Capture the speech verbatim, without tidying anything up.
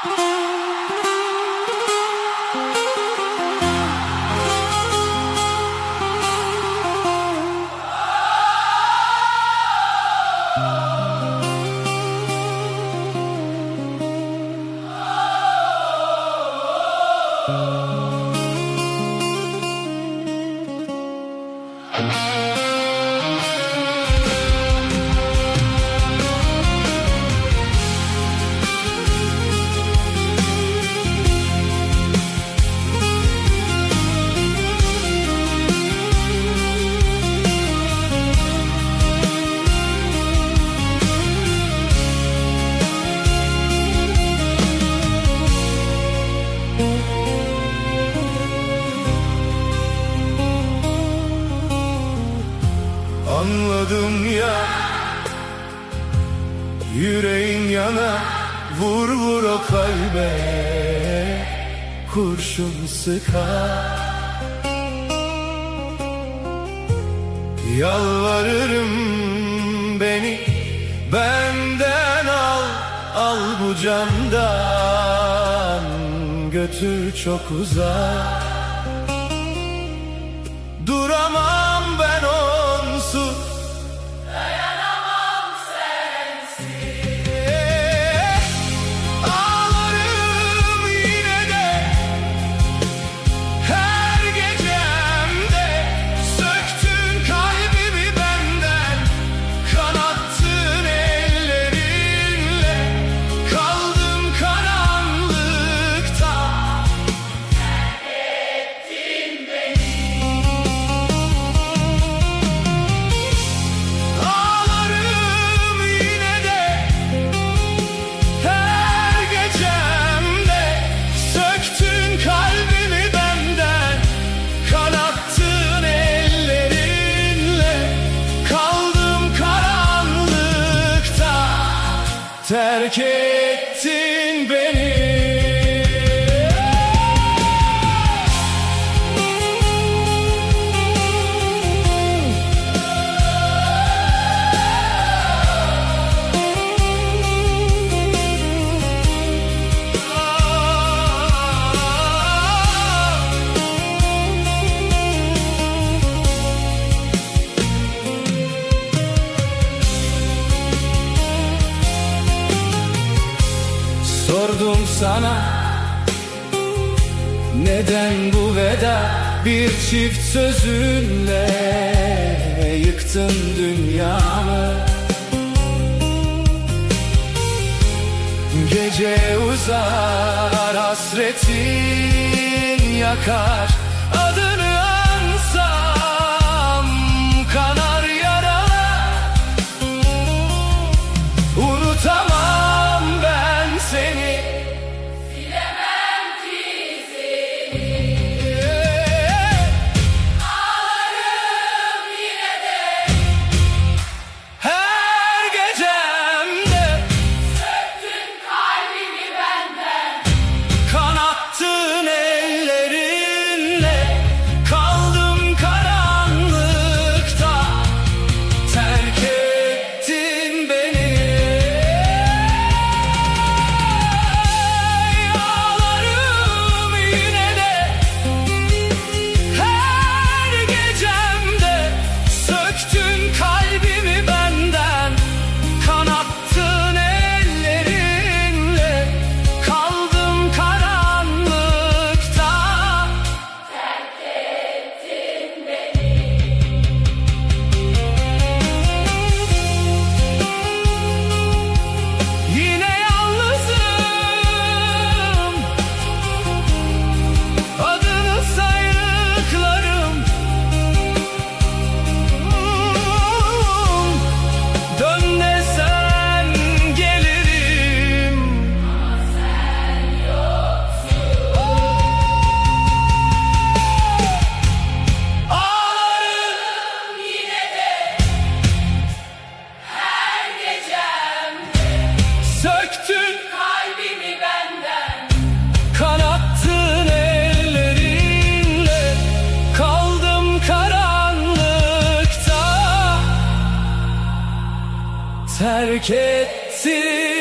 Anladım ya, yüreğin yana, vur vur o kalbe, kurşun sıkar. Yalvarırım beni benden al, al bu candan, götür çok uzak. Duramam ben onsuz, dayanamam sensiz. Ağlarım yine de her gecemde, söktün kalbimi benden, kanattın ellerinle, kaldım karanlıkta, terk ettin beni. Terk ettin beni. Sordum sana, neden bu veda? Bir çift sözünle yıktın dünyamı. Gece uzar, hasretin yakar, adını ansam kanar yaralar. Unutamam ben seni, silemem ki seni. Ağlarım yine de her gecemde, söktün kalbimi benden, kanattın ellerinle, kaldım karanlıkta, terk ettin beni. Söktün kalbimi benden, kanattın ellerinle, kaldım karanlıkta, terk ettin